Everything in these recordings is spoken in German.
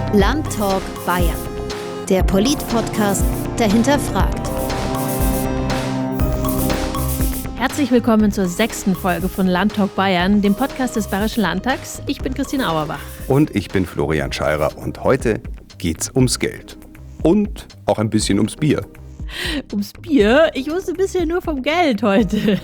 Landtalk Bayern, der Polit-Podcast, der hinterfragt. Herzlich willkommen zur 6. Folge von Landtalk Bayern, dem Podcast des Bayerischen Landtags. Ich bin Christine Auerbach. Und ich bin Florian Scheirer und heute geht's ums Geld. Und auch ein bisschen ums Bier. Ums Bier? Ich wusste bisher nur vom Geld heute.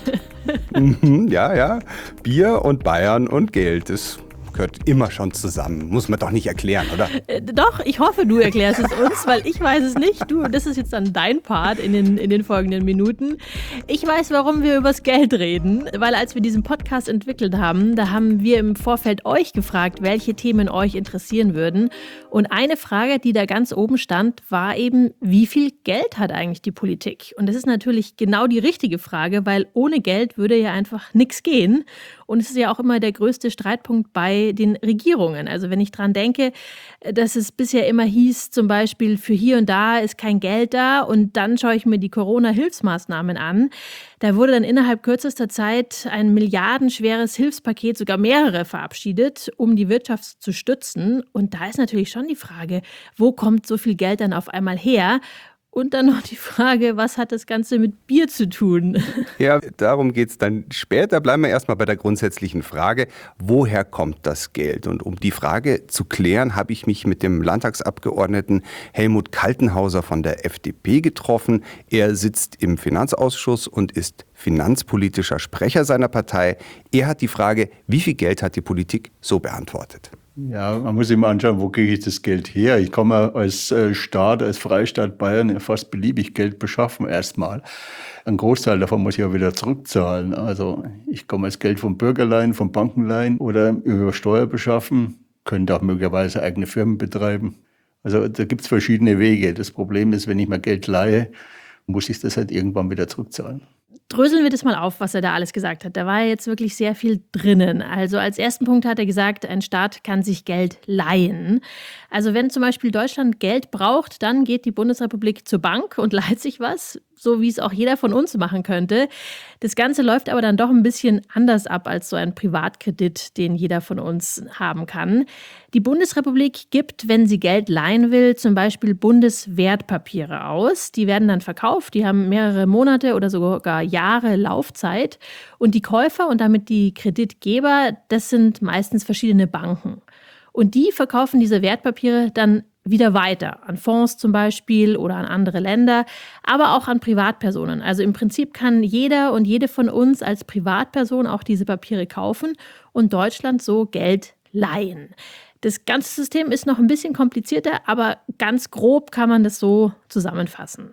Ja. Bier und Bayern und Geld, das gehört immer schon zusammen. Muss man doch nicht erklären, oder? Doch, ich hoffe, du erklärst es uns, weil ich weiß es nicht. Das ist jetzt dann dein Part in den folgenden Minuten. Ich weiß, warum wir übers Geld reden, weil als wir diesen Podcast entwickelt haben, da haben wir im Vorfeld euch gefragt, welche Themen euch interessieren würden. Und eine Frage, die da ganz oben stand, war eben, wie viel Geld hat eigentlich die Politik? Und das ist natürlich genau die richtige Frage, weil ohne Geld würde ja einfach nichts gehen. Und es ist ja auch immer der größte Streitpunkt bei den Regierungen. Also wenn ich dran denke, dass es bisher immer hieß, zum Beispiel für hier und da ist kein Geld da und dann schaue ich mir die Corona-Hilfsmaßnahmen an. Da wurde dann innerhalb kürzester Zeit ein milliardenschweres Hilfspaket, sogar mehrere, verabschiedet, um die Wirtschaft zu stützen. Und da ist natürlich schon die Frage, wo kommt so viel Geld dann auf einmal her? Und dann noch die Frage, was hat das Ganze mit Bier zu tun? Ja, darum geht's dann später. Bleiben wir erstmal bei der grundsätzlichen Frage, woher kommt das Geld? Und um die Frage zu klären, habe ich mich mit dem Landtagsabgeordneten Helmut Kaltenhauser von der FDP getroffen. Er sitzt im Finanzausschuss und ist finanzpolitischer Sprecher seiner Partei. Er hat die Frage, wie viel Geld hat die Politik, so beantwortet. Ja, man muss sich mal anschauen, wo kriege ich das Geld her? Ich kann mir als Staat, als Freistaat Bayern fast beliebig Geld beschaffen erstmal. Ein Großteil davon muss ich ja wieder zurückzahlen. Also ich kann mir das Geld vom Bürgerleihen, vom Bankenleihen oder über Steuer beschaffen, könnte auch möglicherweise eigene Firmen betreiben. Also da gibt es verschiedene Wege. Das Problem ist, wenn ich mir Geld leihe, muss ich das halt irgendwann wieder zurückzahlen. Dröseln wir das mal auf, was er da alles gesagt hat. Da war jetzt wirklich sehr viel drinnen. Also als ersten Punkt hat er gesagt, ein Staat kann sich Geld leihen. Also wenn zum Beispiel Deutschland Geld braucht, dann geht die Bundesrepublik zur Bank und leiht sich was, so wie es auch jeder von uns machen könnte. Das Ganze läuft aber dann doch ein bisschen anders ab als so ein Privatkredit, den jeder von uns haben kann. Die Bundesrepublik gibt, wenn sie Geld leihen will, zum Beispiel Bundeswertpapiere aus. Die werden dann verkauft, die haben mehrere Monate oder sogar Jahre Laufzeit. Und die Käufer und damit die Kreditgeber, das sind meistens verschiedene Banken. Und die verkaufen diese Wertpapiere dann wieder weiter, an Fonds zum Beispiel oder an andere Länder, aber auch an Privatpersonen. Also im Prinzip kann jeder und jede von uns als Privatperson auch diese Papiere kaufen und Deutschland so Geld leihen. Das ganze System ist noch ein bisschen komplizierter, aber ganz grob kann man das so zusammenfassen.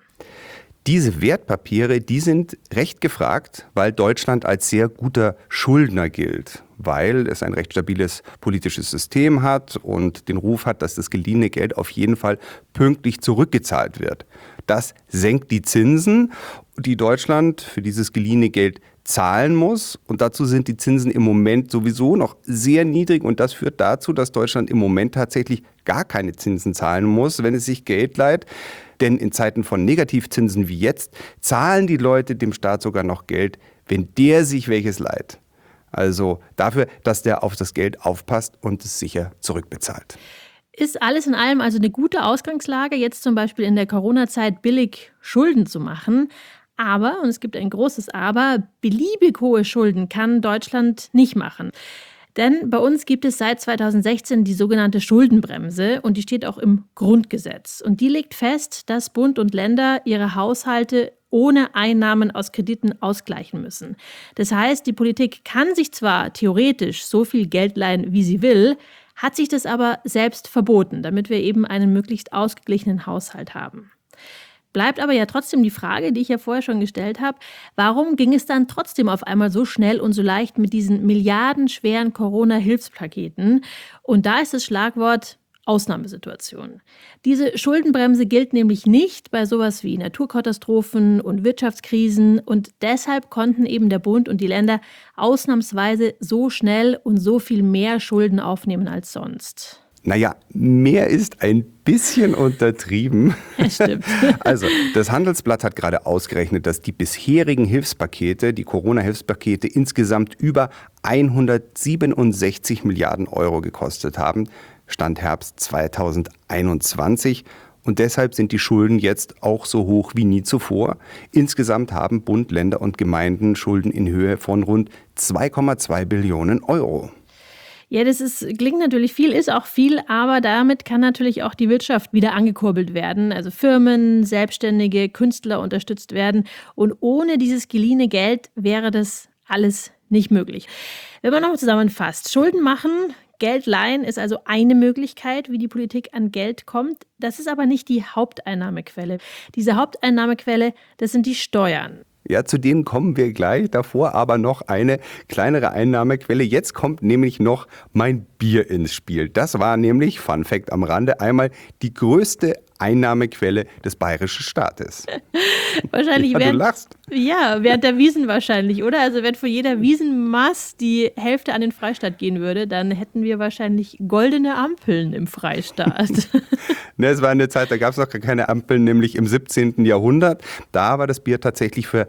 Diese Wertpapiere, die sind recht gefragt, weil Deutschland als sehr guter Schuldner gilt, weil es ein recht stabiles politisches System hat und den Ruf hat, dass das geliehene Geld auf jeden Fall pünktlich zurückgezahlt wird. Das senkt die Zinsen, die Deutschland für dieses geliehene Geld zahlen muss. Und dazu sind die Zinsen im Moment sowieso noch sehr niedrig. Und das führt dazu, dass Deutschland im Moment tatsächlich gar keine Zinsen zahlen muss, wenn es sich Geld leiht. Denn in Zeiten von Negativzinsen wie jetzt zahlen die Leute dem Staat sogar noch Geld, wenn der sich welches leiht. Also dafür, dass der auf das Geld aufpasst und es sicher zurückbezahlt. Ist alles in allem also eine gute Ausgangslage, jetzt zum Beispiel in der Corona-Zeit billig Schulden zu machen. Aber, und es gibt ein großes Aber, beliebig hohe Schulden kann Deutschland nicht machen. Denn bei uns gibt es seit 2016 die sogenannte Schuldenbremse und die steht auch im Grundgesetz. Und die legt fest, dass Bund und Länder ihre Haushalte ohne Einnahmen aus Krediten ausgleichen müssen. Das heißt, die Politik kann sich zwar theoretisch so viel Geld leihen, wie sie will, hat sich das aber selbst verboten, damit wir eben einen möglichst ausgeglichenen Haushalt haben. Bleibt aber ja trotzdem die Frage, die ich ja vorher schon gestellt habe, warum ging es dann trotzdem auf einmal so schnell und so leicht mit diesen milliardenschweren Corona-Hilfspaketen? Und da ist das Schlagwort Ausnahmesituation. Diese Schuldenbremse gilt nämlich nicht bei sowas wie Naturkatastrophen und Wirtschaftskrisen und deshalb konnten eben der Bund und die Länder ausnahmsweise so schnell und so viel mehr Schulden aufnehmen als sonst. Naja, mehr ist ein bisschen untertrieben. Ja, stimmt. Also, das Handelsblatt hat gerade ausgerechnet, dass die bisherigen Hilfspakete, die Corona-Hilfspakete, insgesamt über 167 Milliarden Euro gekostet haben. Stand Herbst 2021. Und deshalb sind die Schulden jetzt auch so hoch wie nie zuvor. Insgesamt haben Bund, Länder und Gemeinden Schulden in Höhe von rund 2,2 Billionen Euro. Ja, klingt natürlich viel, ist auch viel, aber damit kann natürlich auch die Wirtschaft wieder angekurbelt werden. Also Firmen, Selbstständige, Künstler unterstützt werden. Und ohne dieses geliehene Geld wäre das alles nicht möglich. Wenn man nochmal zusammenfasst, Schulden machen, Geld leihen ist also eine Möglichkeit, wie die Politik an Geld kommt. Das ist aber nicht die Haupteinnahmequelle. Diese Haupteinnahmequelle, das sind die Steuern. Ja, zu denen kommen wir gleich. Davor aber noch eine kleinere Einnahmequelle. Jetzt kommt nämlich noch mein Bier ins Spiel. Das war nämlich, Fun Fact am Rande, einmal die größte Einnahmequelle des bayerischen Staates. Wahrscheinlich ja, du lachst. Ja, während der Wiesn wahrscheinlich, oder? Also wenn von jeder Wiesenmaß die Hälfte an den Freistaat gehen würde, dann hätten wir wahrscheinlich goldene Ampeln im Freistaat. Es war eine Zeit, da gab es noch gar keine Ampeln, nämlich im 17. Jahrhundert. Da war das Bier tatsächlich für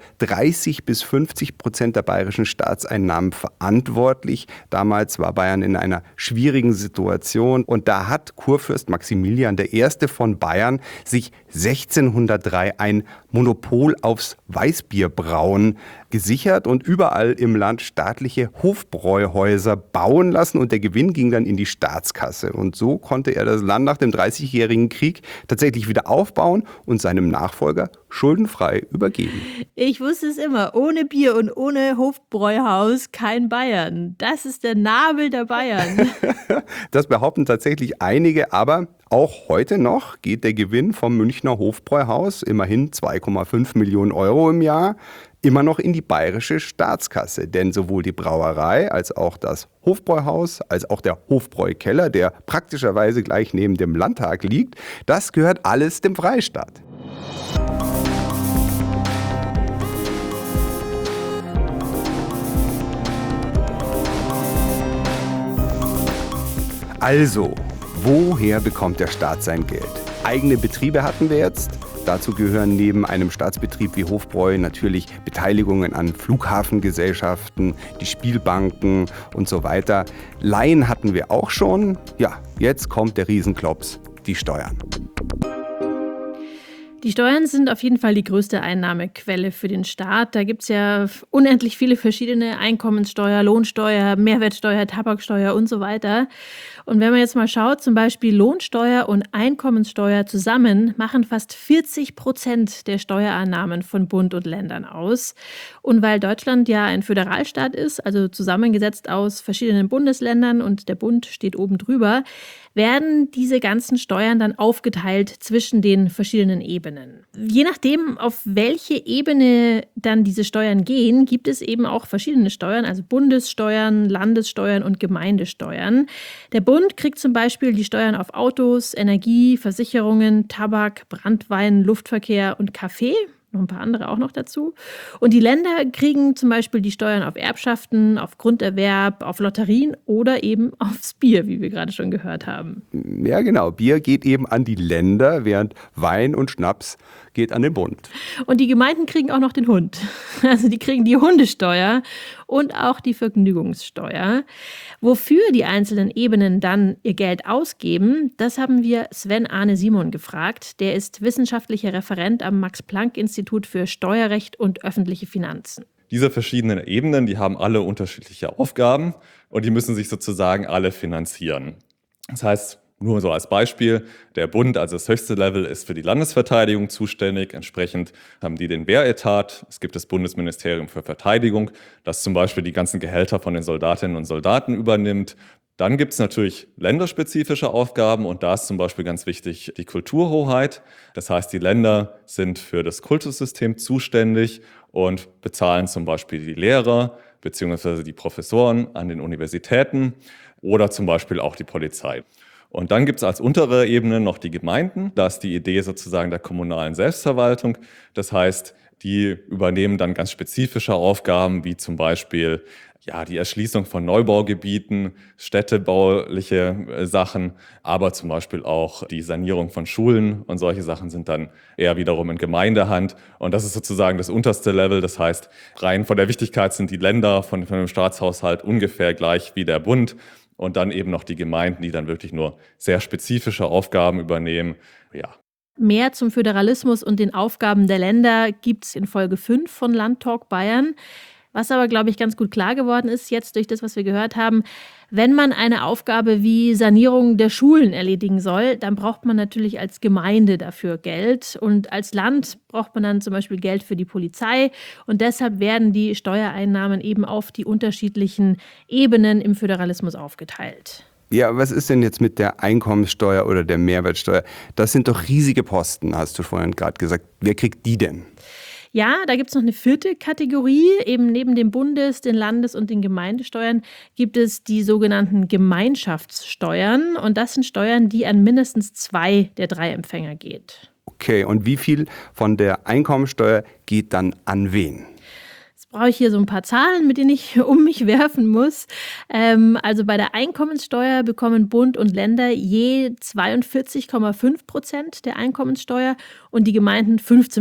30-50% der bayerischen Staatseinnahmen verantwortlich. Damals war Bayern in einer schwierigen Situation und da hat Kurfürst Maximilian I. von Bayern sich 1603 ein Monopol aufs Weißbierbrauen gesichert und überall im Land staatliche Hofbräuhäuser bauen lassen und der Gewinn ging dann in die Staatskasse. Und so konnte er das Land nach dem 30-jährigen Krieg tatsächlich wieder aufbauen und seinem Nachfolger schuldenfrei übergeben. Ich wusste es immer, ohne Bier und ohne Hofbräuhaus kein Bayern. Das ist der Nabel der Bayern. Das behaupten tatsächlich einige, aber auch heute noch geht der Gewinn vom Münchner Hofbräuhaus, immerhin 2,5 Millionen Euro im Jahr, immer noch in die bayerische Staatskasse. Denn sowohl die Brauerei als auch das Hofbräuhaus, als auch der Hofbräukeller, der praktischerweise gleich neben dem Landtag liegt, das gehört alles dem Freistaat. Also, woher bekommt der Staat sein Geld? Eigene Betriebe hatten wir jetzt. Dazu gehören neben einem Staatsbetrieb wie Hofbräu natürlich Beteiligungen an Flughafengesellschaften, die Spielbanken und so weiter. Leihen hatten wir auch schon. Ja, jetzt kommt der Riesenklops, die Steuern. Die Steuern sind auf jeden Fall die größte Einnahmequelle für den Staat. Da gibt es ja unendlich viele verschiedene Einkommenssteuer, Lohnsteuer, Mehrwertsteuer, Tabaksteuer und so weiter. Und wenn man jetzt mal schaut, zum Beispiel Lohnsteuer und Einkommenssteuer zusammen machen fast 40% der Steuereinnahmen von Bund und Ländern aus. Und weil Deutschland ja ein Föderalstaat ist, also zusammengesetzt aus verschiedenen Bundesländern und der Bund steht oben drüber, werden diese ganzen Steuern dann aufgeteilt zwischen den verschiedenen Ebenen. Je nachdem, auf welche Ebene dann diese Steuern gehen, gibt es eben auch verschiedene Steuern, also Bundessteuern, Landessteuern und Gemeindesteuern. Der Bund kriegt zum Beispiel die Steuern auf Autos, Energie, Versicherungen, Tabak, Branntwein, Luftverkehr und Kaffee. Noch ein paar andere auch noch dazu. Und die Länder kriegen zum Beispiel die Steuern auf Erbschaften, auf Grunderwerb, auf Lotterien oder eben aufs Bier, wie wir gerade schon gehört haben. Ja, genau. Bier geht eben an die Länder, während Wein und Schnaps geht an den Bund. Und die Gemeinden kriegen auch noch den Hund. Also die kriegen die Hundesteuer und auch die Vergnügungssteuer. Wofür die einzelnen Ebenen dann ihr Geld ausgeben, das haben wir Sven Arne Simon gefragt. Der ist wissenschaftlicher Referent am Max-Planck-Institut für Steuerrecht und öffentliche Finanzen. Diese verschiedenen Ebenen, die haben alle unterschiedliche Aufgaben und die müssen sich sozusagen alle finanzieren. Das heißt, nur so als Beispiel, der Bund, also das höchste Level, ist für die Landesverteidigung zuständig. Entsprechend haben die den Wehretat. Es gibt das Bundesministerium für Verteidigung, das zum Beispiel die ganzen Gehälter von den Soldatinnen und Soldaten übernimmt. Dann gibt es natürlich länderspezifische Aufgaben und da ist zum Beispiel ganz wichtig die Kulturhoheit. Das heißt, die Länder sind für das Kultussystem zuständig und bezahlen zum Beispiel die Lehrer bzw. die Professoren an den Universitäten oder zum Beispiel auch die Polizei. Und dann gibt es als untere Ebene noch die Gemeinden. Da ist die Idee sozusagen der kommunalen Selbstverwaltung. Das heißt, die übernehmen dann ganz spezifische Aufgaben, wie zum Beispiel die Erschließung von Neubaugebieten, städtebauliche Sachen, aber zum Beispiel auch die Sanierung von Schulen und solche Sachen sind dann eher wiederum in Gemeindehand. Und das ist sozusagen das unterste Level. Das heißt, rein von der Wichtigkeit sind die Länder von dem Staatshaushalt ungefähr gleich wie der Bund. und dann eben noch die Gemeinden, die dann wirklich nur sehr spezifische Aufgaben übernehmen. Ja. Mehr zum Föderalismus und den Aufgaben der Länder gibt es in Folge 5 von Landtalk Bayern. Was aber, glaube ich, ganz gut klar geworden ist jetzt durch das, was wir gehört haben, wenn man eine Aufgabe wie Sanierung der Schulen erledigen soll, dann braucht man natürlich als Gemeinde dafür Geld. Und als Land braucht man dann zum Beispiel Geld für die Polizei. Und deshalb werden die Steuereinnahmen eben auf die unterschiedlichen Ebenen im Föderalismus aufgeteilt. Ja, was ist denn jetzt mit der Einkommenssteuer oder der Mehrwertsteuer? Das sind doch riesige Posten, hast du vorhin gerade gesagt. Wer kriegt die denn? Ja, da gibt es noch eine 4. Kategorie. Eben neben dem Bundes-, den Landes- und den Gemeindesteuern gibt es die sogenannten Gemeinschaftssteuern. Und das sind Steuern, die an mindestens 2 der 3 Empfänger geht. Okay, und wie viel von der Einkommensteuer geht dann an wen? Brauche ich hier so ein paar Zahlen, mit denen ich um mich werfen muss. Also bei der Einkommenssteuer bekommen Bund und Länder je 42,5% der Einkommenssteuer und die Gemeinden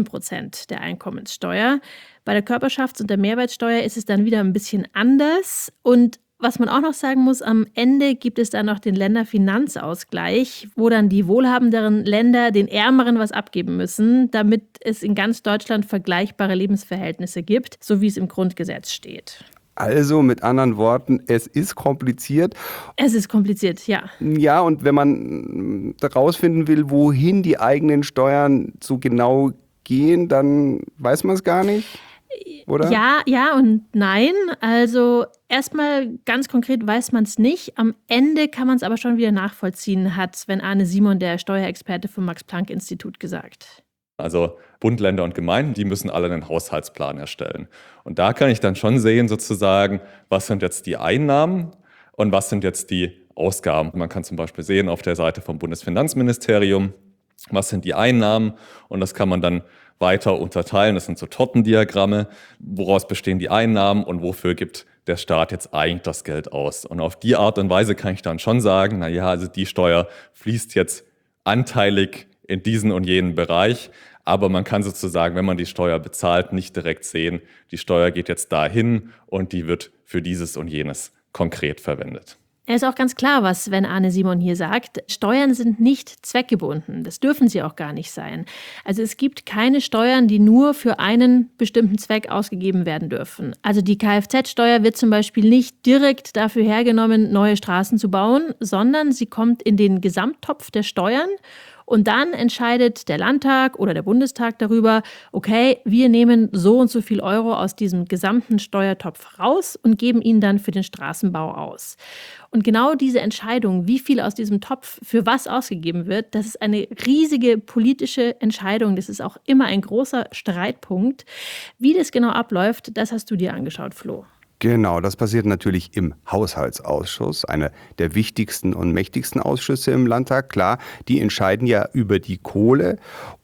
15% der Einkommenssteuer. Bei der Körperschafts- und der Mehrwertsteuer ist es dann wieder ein bisschen anders. Und was man auch noch sagen muss, am Ende gibt es dann noch den Länderfinanzausgleich, wo dann die wohlhabenderen Länder den Ärmeren was abgeben müssen, damit es in ganz Deutschland vergleichbare Lebensverhältnisse gibt, so wie es im Grundgesetz steht. Also mit anderen Worten, es ist kompliziert. Es ist kompliziert, ja. Ja, und wenn man herausfinden will, wohin die eigenen Steuern so genau gehen, dann weiß man es gar nicht. Oder? Ja und nein. Also erstmal ganz konkret weiß man es nicht. Am Ende kann man es aber schon wieder nachvollziehen, hat Sven Arne Simon, der Steuerexperte vom Max-Planck-Institut, gesagt. Also Bund, Länder und Gemeinden, die müssen alle einen Haushaltsplan erstellen. Und da kann ich dann schon sehen, sozusagen, was sind jetzt die Einnahmen und was sind jetzt die Ausgaben. Man kann zum Beispiel sehen auf der Seite vom Bundesfinanzministerium, was sind die Einnahmen, und das kann man dann weiter unterteilen. Das sind so Tortendiagramme, woraus bestehen die Einnahmen und wofür gibt der Staat jetzt eigentlich das Geld aus. Und auf die Art und Weise kann ich dann schon sagen, naja, also die Steuer fließt jetzt anteilig in diesen und jenen Bereich. Aber man kann sozusagen, wenn man die Steuer bezahlt, nicht direkt sehen, die Steuer geht jetzt dahin und die wird für dieses und jenes konkret verwendet. Er ist auch ganz klar, was Sven Arne Simon hier sagt. Steuern sind nicht zweckgebunden. Das dürfen sie auch gar nicht sein. Also es gibt keine Steuern, die nur für einen bestimmten Zweck ausgegeben werden dürfen. Also die Kfz-Steuer wird zum Beispiel nicht direkt dafür hergenommen, neue Straßen zu bauen, sondern sie kommt in den Gesamttopf der Steuern. Und dann entscheidet der Landtag oder der Bundestag darüber, okay, wir nehmen so und so viel Euro aus diesem gesamten Steuertopf raus und geben ihn dann für den Straßenbau aus. Und genau diese Entscheidung, wie viel aus diesem Topf für was ausgegeben wird, das ist eine riesige politische Entscheidung. Das ist auch immer ein großer Streitpunkt. Wie das genau abläuft, das hast du dir angeschaut, Flo. Genau, das passiert natürlich im Haushaltsausschuss, einer der wichtigsten und mächtigsten Ausschüsse im Landtag. Klar, die entscheiden ja über die Kohle,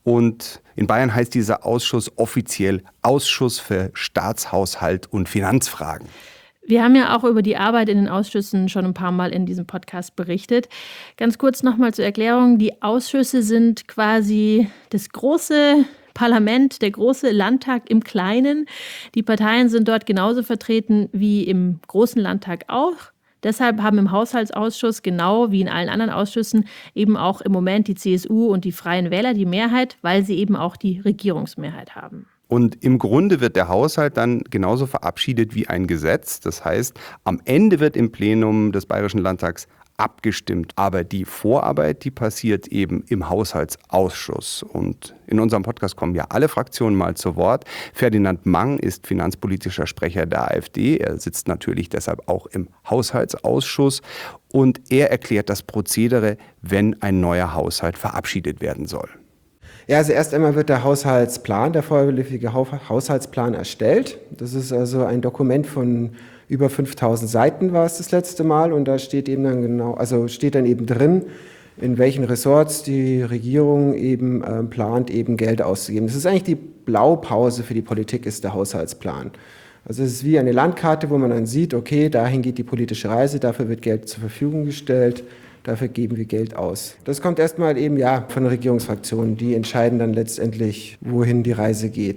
und in Bayern heißt dieser Ausschuss offiziell Ausschuss für Staatshaushalt und Finanzfragen. Wir haben ja auch über die Arbeit in den Ausschüssen schon ein paar Mal in diesem Podcast berichtet. Ganz kurz nochmal zur Erklärung. Die Ausschüsse sind quasi das große Parlament, der große Landtag im Kleinen. Die Parteien sind dort genauso vertreten wie im großen Landtag auch. Deshalb haben im Haushaltsausschuss, genau wie in allen anderen Ausschüssen, eben auch im Moment die CSU und die Freien Wähler die Mehrheit, weil sie eben auch die Regierungsmehrheit haben. Und im Grunde wird der Haushalt dann genauso verabschiedet wie ein Gesetz. Das heißt, am Ende wird im Plenum des Bayerischen Landtags abgestimmt. Aber die Vorarbeit, die passiert eben im Haushaltsausschuss. Und in unserem Podcast kommen ja alle Fraktionen mal zu Wort. Ferdinand Mang ist finanzpolitischer Sprecher der AfD. Er sitzt natürlich deshalb auch im Haushaltsausschuss. Und er erklärt das Prozedere, wenn ein neuer Haushalt verabschiedet werden soll. Ja, also erst einmal wird der Haushaltsplan, der vorläufige Haushaltsplan erstellt. Das ist also ein Dokument von über 5000 Seiten war es das letzte Mal, und da steht eben dann steht dann eben drin, in welchen Ressorts die Regierung eben plant, eben Geld auszugeben. Das ist eigentlich die Blaupause für die Politik, ist der Haushaltsplan. Also es ist wie eine Landkarte, wo man dann sieht, okay, dahin geht die politische Reise, dafür wird Geld zur Verfügung gestellt, dafür geben wir Geld aus. Das kommt erstmal eben von den Regierungsfraktionen, die entscheiden dann letztendlich, wohin die Reise geht.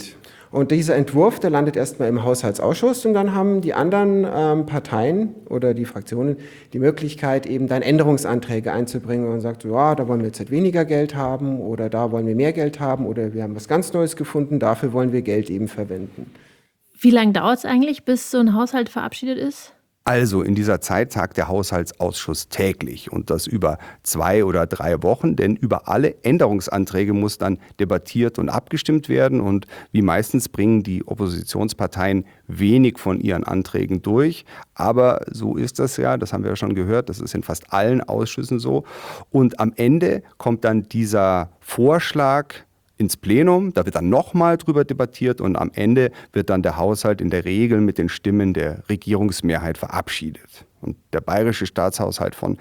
Und dieser Entwurf, der landet erstmal im Haushaltsausschuss und dann haben die anderen Parteien oder die Fraktionen die Möglichkeit, eben dann Änderungsanträge einzubringen und sagt, ja, da wollen wir jetzt halt weniger Geld haben oder da wollen wir mehr Geld haben oder wir haben was ganz Neues gefunden, dafür wollen wir Geld eben verwenden. Wie lange dauert es eigentlich, bis so ein Haushalt verabschiedet ist? Also in dieser Zeit tagt der Haushaltsausschuss täglich und das über 2 oder 3 Wochen, denn über alle Änderungsanträge muss dann debattiert und abgestimmt werden und wie meistens bringen die Oppositionsparteien wenig von ihren Anträgen durch, aber so ist das ja, das haben wir ja schon gehört, das ist in fast allen Ausschüssen so und am Ende kommt dann dieser Vorschlag ins Plenum, da wird dann nochmal drüber debattiert und am Ende wird dann der Haushalt in der Regel mit den Stimmen der Regierungsmehrheit verabschiedet. Und der bayerische Staatshaushalt von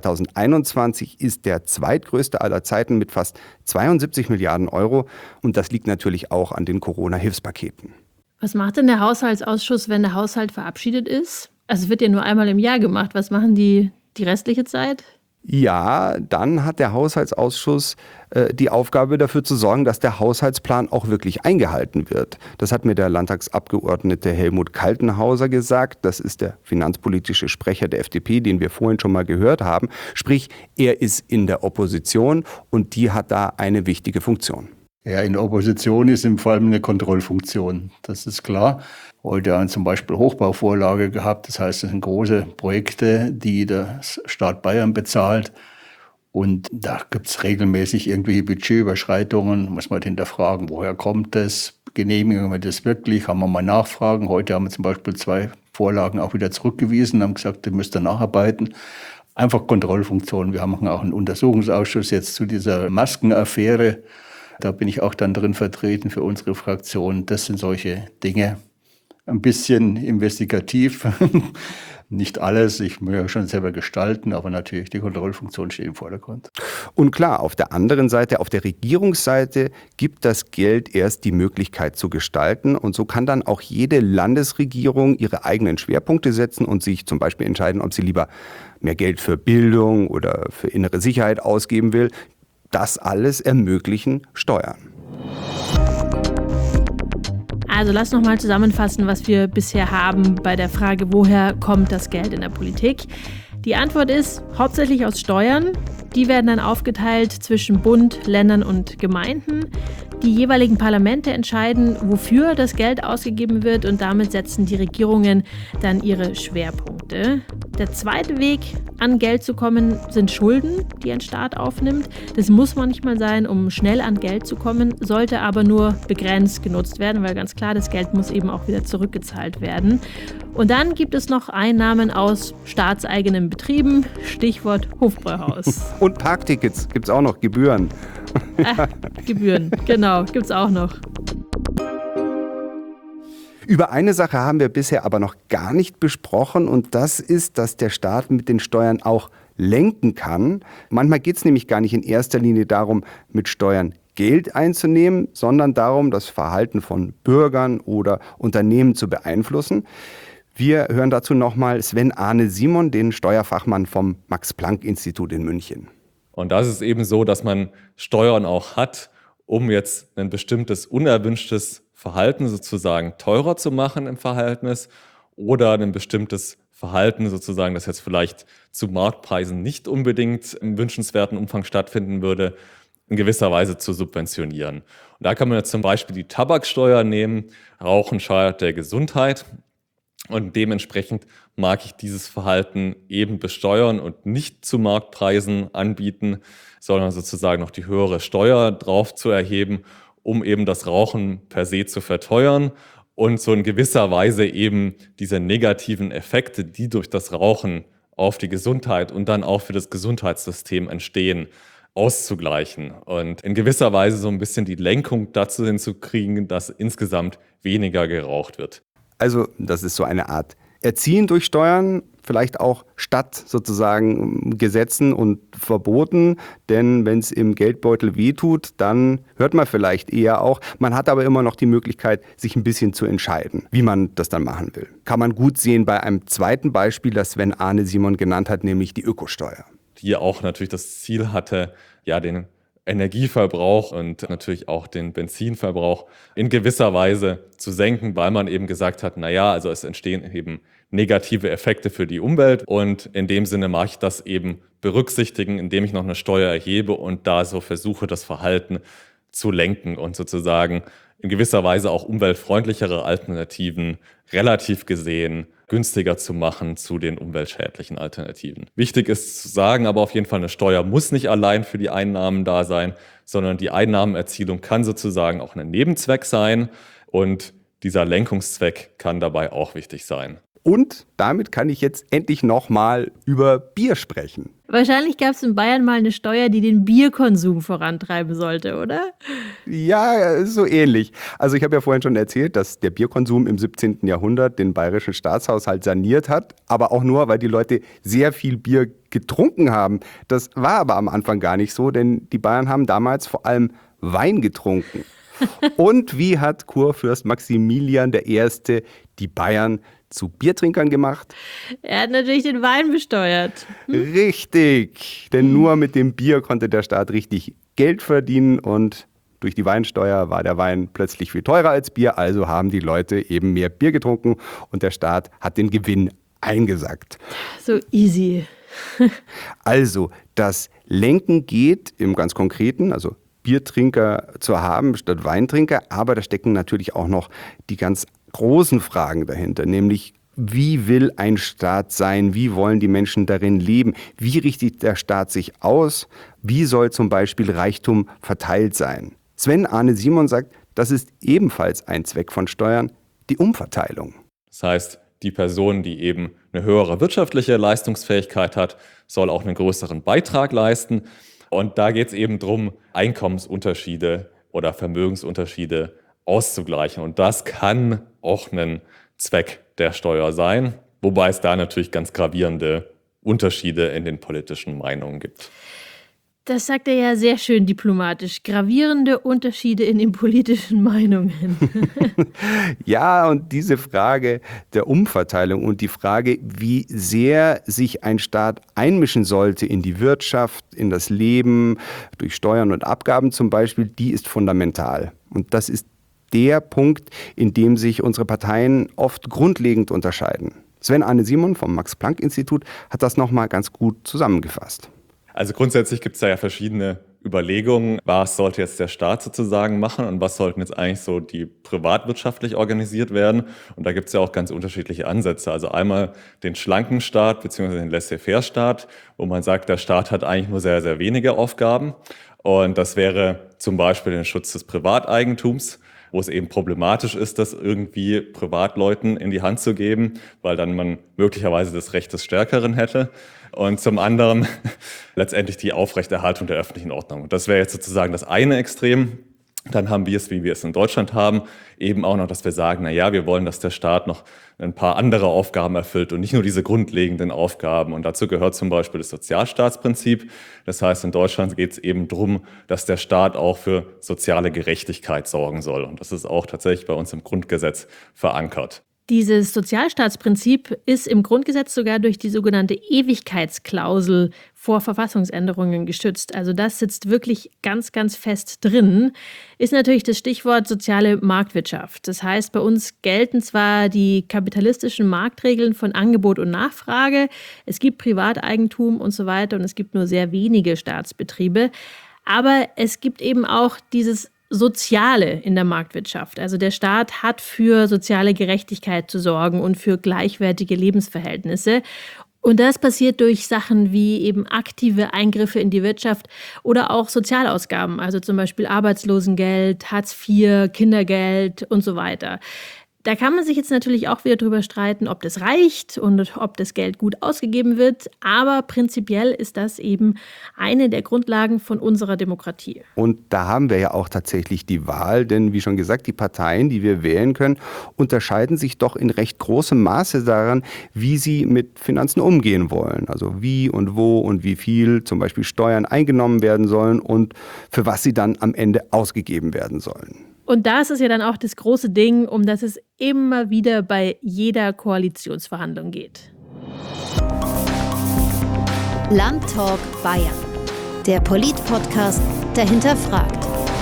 2021 ist der zweitgrößte aller Zeiten mit fast 72 Milliarden Euro und das liegt natürlich auch an den Corona-Hilfspaketen. Was macht denn der Haushaltsausschuss, wenn der Haushalt verabschiedet ist? Also es wird ja nur einmal im Jahr gemacht. Was machen die restliche Zeit? Ja, dann hat der Haushaltsausschuss die Aufgabe dafür zu sorgen, dass der Haushaltsplan auch wirklich eingehalten wird. Das hat mir der Landtagsabgeordnete Helmut Kaltenhauser gesagt. Das ist der finanzpolitische Sprecher der FDP, den wir vorhin schon mal gehört haben. Sprich, er ist in der Opposition und die hat da eine wichtige Funktion. Ja, in der Opposition ist vor allem eine Kontrollfunktion, das ist klar. Heute haben wir zum Beispiel Hochbauvorlage gehabt, das heißt, das sind große Projekte, die der Staat Bayern bezahlt. Und da gibt es regelmäßig irgendwelche Budgetüberschreitungen, muss man hinterfragen, woher kommt das, genehmigen wir das wirklich, kann man mal nachfragen. Heute haben wir zum Beispiel 2 Vorlagen auch wieder zurückgewiesen, haben gesagt, ihr müsst da nacharbeiten. Einfach Kontrollfunktion. Wir haben auch einen Untersuchungsausschuss jetzt zu dieser Maskenaffäre. Da bin ich auch dann drin vertreten für unsere Fraktion. Das sind solche Dinge. Ein bisschen investigativ. Nicht alles, ich muss ja schon selber gestalten, aber natürlich die Kontrollfunktion steht im Vordergrund. Und klar, auf der anderen Seite, auf der Regierungsseite gibt das Geld erst die Möglichkeit zu gestalten und so kann dann auch jede Landesregierung ihre eigenen Schwerpunkte setzen und sich zum Beispiel entscheiden, ob sie lieber mehr Geld für Bildung oder für innere Sicherheit ausgeben will. Das alles ermöglichen Steuern. Also lass noch mal zusammenfassen, was wir bisher haben bei der Frage, woher kommt das Geld in der Politik? Die Antwort ist hauptsächlich aus Steuern. Die werden dann aufgeteilt zwischen Bund, Ländern und Gemeinden. Die jeweiligen Parlamente entscheiden, wofür das Geld ausgegeben wird und damit setzen die Regierungen dann ihre Schwerpunkte. Der zweite Weg, an Geld zu kommen, sind Schulden, die ein Staat aufnimmt. Das muss manchmal sein, um schnell an Geld zu kommen, sollte aber nur begrenzt genutzt werden, weil ganz klar, das Geld muss eben auch wieder zurückgezahlt werden. Und dann gibt es noch Einnahmen aus staatseigenen Betrieben, Stichwort Hofbräuhaus. Und Parktickets gibt es auch noch, Gebühren. Gebühren, genau, gibt es auch noch. Über eine Sache haben wir bisher aber noch gar nicht besprochen und das ist, dass der Staat mit den Steuern auch lenken kann. Manchmal geht es nämlich gar nicht in erster Linie darum, mit Steuern Geld einzunehmen, sondern darum, das Verhalten von Bürgern oder Unternehmen zu beeinflussen. Wir hören dazu nochmal Sven Arne Simon, den Steuerfachmann vom Max-Planck-Institut in München. Und das ist eben so, dass man Steuern auch hat, um jetzt ein bestimmtes unerwünschtes Verhalten sozusagen teurer zu machen im Verhältnis oder ein bestimmtes Verhalten sozusagen, das jetzt vielleicht zu Marktpreisen nicht unbedingt im wünschenswerten Umfang stattfinden würde, in gewisser Weise zu subventionieren. Und da kann man jetzt zum Beispiel die Tabaksteuer nehmen. Rauchen schadet der Gesundheit. Und dementsprechend mag ich dieses Verhalten eben besteuern und nicht zu Marktpreisen anbieten, sondern sozusagen noch die höhere Steuer drauf zu erheben, um eben das Rauchen per se zu verteuern und so in gewisser Weise eben diese negativen Effekte, die durch das Rauchen auf die Gesundheit und dann auch für das Gesundheitssystem entstehen, auszugleichen und in gewisser Weise so ein bisschen die Lenkung dazu hinzukriegen, dass insgesamt weniger geraucht wird. Also das ist so eine Art Erziehen durch Steuern, vielleicht auch statt sozusagen Gesetzen und Verboten. Denn wenn es im Geldbeutel wehtut, dann hört man vielleicht eher auch. Man hat aber immer noch die Möglichkeit, sich ein bisschen zu entscheiden, wie man das dann machen will. Kann man gut sehen bei einem zweiten Beispiel, das Sven Arne Simon genannt hat, nämlich die Ökosteuer. Die auch natürlich das Ziel hatte, ja, den Energieverbrauch und natürlich auch den Benzinverbrauch in gewisser Weise zu senken, weil man eben gesagt hat, naja, also es entstehen eben negative Effekte für die Umwelt und in dem Sinne mache ich das eben berücksichtigen, indem ich noch eine Steuer erhebe und da so versuche, das Verhalten zu lenken und sozusagen in gewisser Weise auch umweltfreundlichere Alternativen relativ gesehen günstiger zu machen zu den umweltschädlichen Alternativen. Wichtig ist zu sagen, aber auf jeden Fall, eine Steuer muss nicht allein für die Einnahmen da sein, sondern die Einnahmenerzielung kann sozusagen auch ein Nebenzweck sein und dieser Lenkungszweck kann dabei auch wichtig sein. Und damit kann ich jetzt endlich nochmal über Bier sprechen. Wahrscheinlich gab es in Bayern mal eine Steuer, die den Bierkonsum vorantreiben sollte, oder? Ja, so ähnlich. Also ich habe ja vorhin schon erzählt, dass der Bierkonsum im 17. Jahrhundert den bayerischen Staatshaushalt saniert hat, aber auch nur, weil die Leute sehr viel Bier getrunken haben. Das war aber am Anfang gar nicht so, denn die Bayern haben damals vor allem Wein getrunken. Und wie hat Kurfürst Maximilian I. die Bayern zu Biertrinkern gemacht? Er hat natürlich den Wein besteuert. Richtig, denn nur mit dem Bier konnte der Staat richtig Geld verdienen und durch die Weinsteuer war der Wein plötzlich viel teurer als Bier, also haben die Leute eben mehr Bier getrunken und der Staat hat den Gewinn eingesackt. So easy. Also das Lenken geht im ganz Konkreten, also Biertrinker zu haben statt Weintrinker, aber da stecken natürlich auch noch die ganz großen Fragen dahinter, nämlich wie will ein Staat sein, wie wollen die Menschen darin leben, wie richtet der Staat sich aus, wie soll zum Beispiel Reichtum verteilt sein. Sven Arne Simon sagt, das ist ebenfalls ein Zweck von Steuern, die Umverteilung. Das heißt, die Person, die eben eine höhere wirtschaftliche Leistungsfähigkeit hat, soll auch einen größeren Beitrag leisten. Und da geht es eben darum, Einkommensunterschiede oder Vermögensunterschiede auszugleichen. Und das kann auch ein Zweck der Steuer sein, wobei es da natürlich ganz gravierende Unterschiede in den politischen Meinungen gibt. Das sagt er ja sehr schön diplomatisch. Gravierende Unterschiede in den politischen Meinungen. Ja, und diese Frage der Umverteilung und die Frage, wie sehr sich ein Staat einmischen sollte in die Wirtschaft, in das Leben, durch Steuern und Abgaben zum Beispiel, die ist fundamental. Und das ist der Punkt, in dem sich unsere Parteien oft grundlegend unterscheiden. Sven Arne Simon vom Max-Planck-Institut hat das nochmal ganz gut zusammengefasst. Also grundsätzlich gibt es da ja verschiedene Überlegungen, was sollte jetzt der Staat sozusagen machen und was sollten jetzt eigentlich so die privatwirtschaftlich organisiert werden. Und da gibt es ja auch ganz unterschiedliche Ansätze. Also einmal den schlanken Staat bzw. den Laissez-faire-Staat, wo man sagt, der Staat hat eigentlich nur sehr, sehr wenige Aufgaben. Und das wäre zum Beispiel den Schutz des Privateigentums, wo es eben problematisch ist, das irgendwie Privatleuten in die Hand zu geben, weil dann man möglicherweise das Recht des Stärkeren hätte. Und zum anderen letztendlich die Aufrechterhaltung der öffentlichen Ordnung. Und das wäre jetzt sozusagen das eine Extrem. Dann haben wir es, wie wir es in Deutschland haben, eben auch noch, dass wir sagen, naja, wir wollen, dass der Staat noch ein paar andere Aufgaben erfüllt und nicht nur diese grundlegenden Aufgaben. Und dazu gehört zum Beispiel das Sozialstaatsprinzip. Das heißt, in Deutschland geht es eben darum, dass der Staat auch für soziale Gerechtigkeit sorgen soll. Und das ist auch tatsächlich bei uns im Grundgesetz verankert. Dieses Sozialstaatsprinzip ist im Grundgesetz sogar durch die sogenannte Ewigkeitsklausel vor Verfassungsänderungen gestützt. Also das sitzt wirklich ganz, ganz fest drin. Ist natürlich das Stichwort soziale Marktwirtschaft. Das heißt, bei uns gelten zwar die kapitalistischen Marktregeln von Angebot und Nachfrage, es gibt Privateigentum und so weiter und es gibt nur sehr wenige Staatsbetriebe, aber es gibt eben auch dieses Soziale in der Marktwirtschaft. Also der Staat hat für soziale Gerechtigkeit zu sorgen und für gleichwertige Lebensverhältnisse. Und das passiert durch Sachen wie eben aktive Eingriffe in die Wirtschaft oder auch Sozialausgaben, also zum Beispiel Arbeitslosengeld, Hartz IV, Kindergeld und so weiter. Da kann man sich jetzt natürlich auch wieder drüber streiten, ob das reicht und ob das Geld gut ausgegeben wird. Aber prinzipiell ist das eben eine der Grundlagen von unserer Demokratie. Und da haben wir ja auch tatsächlich die Wahl, denn wie schon gesagt, die Parteien, die wir wählen können, unterscheiden sich doch in recht großem Maße daran, wie sie mit Finanzen umgehen wollen. Also wie und wo und wie viel zum Beispiel Steuern eingenommen werden sollen und für was sie dann am Ende ausgegeben werden sollen. Und das ist ja dann auch das große Ding, um das es immer wieder bei jeder Koalitionsverhandlung geht. Landtalk Bayern. Der Polit-Podcast, der hinterfragt.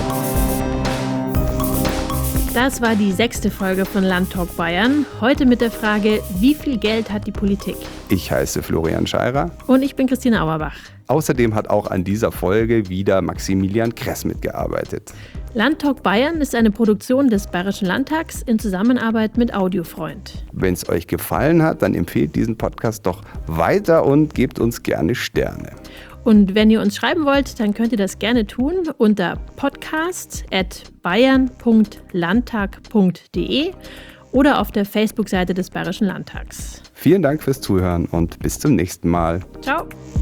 Das war die 6. Folge von Landtalk Bayern. Heute mit der Frage, wie viel Geld hat die Politik? Ich heiße Florian Scheirer. Und ich bin Christine Auerbach. Außerdem hat auch an dieser Folge wieder Maximilian Kress mitgearbeitet. Landtalk Bayern ist eine Produktion des Bayerischen Landtags in Zusammenarbeit mit Audiofreund. Wenn es euch gefallen hat, dann empfehlt diesen Podcast doch weiter und gebt uns gerne Sterne. Und wenn ihr uns schreiben wollt, dann könnt ihr das gerne tun unter podcast@bayern.landtag.de oder auf der Facebook-Seite des Bayerischen Landtags. Vielen Dank fürs Zuhören und bis zum nächsten Mal. Ciao.